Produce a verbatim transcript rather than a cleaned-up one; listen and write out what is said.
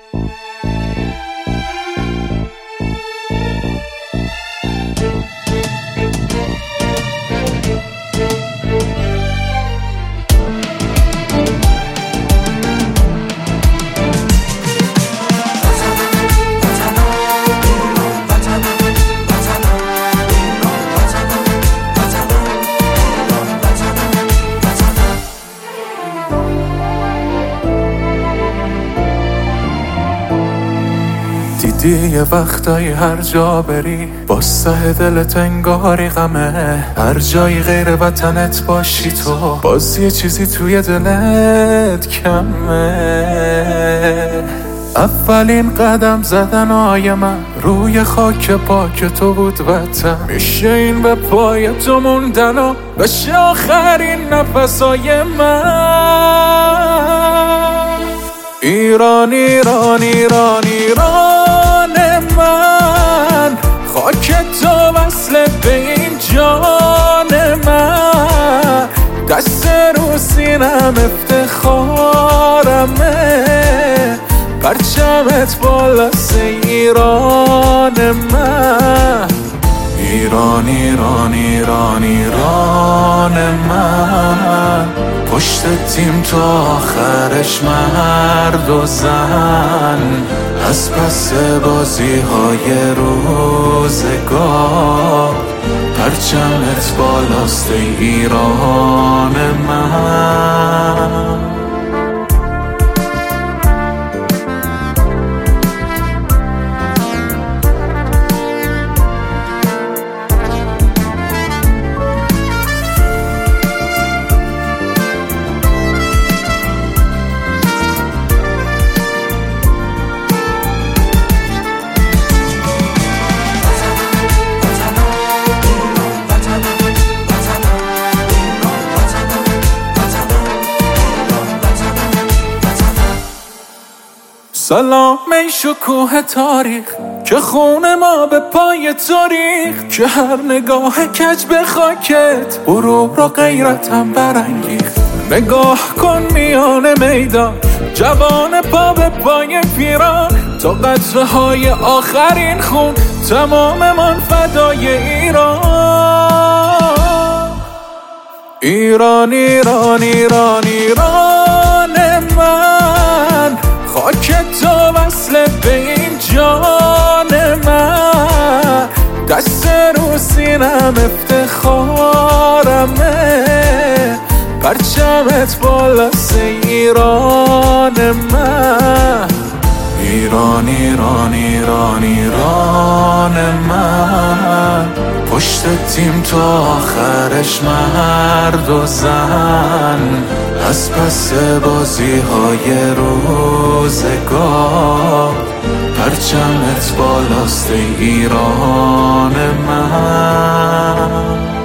دیدی یه وقتایی هر جا بری با سه دلت انگاری غمه، هر جایی غیر وطنت باشی تو باز یه چیزی توی دلت کمه. اولین قدم زدن آی من روی خاک پاک تو بود وطن، میشه این به پای تو موندن و بشه آخرین نفسای من. ایران ایران ایران ایران من، خاک تو وصل به این جان من، دست رو سینم افتخارمه، پرچمت بالاست ایران من. ایران ایران ایران ایران من، پشت تیم تا آخرش مرد و زن، از پس بازی های روزگار، پرچمت بالاست ایران من. سلام ای شکوه تاریخ که خون ما به پای تو ریخت، که هر نگاه کج به خاکت غرور و غیرتم برانگیخت. نگاه کن میان میدان جوان پا به پای پیران، تا قطره های آخرین خون تمام من فدای ایران. ایران ایران ایران ایران من، خاک تو وصل به این جان من، دست رو سینم افتخارمه، پرچمت بالاست ایران من. ایران ایران ایران ایران من، پشت تیم تا آخرش مرد و زن، از پس بازی های روزگار، پرچمت بالاست ایران من.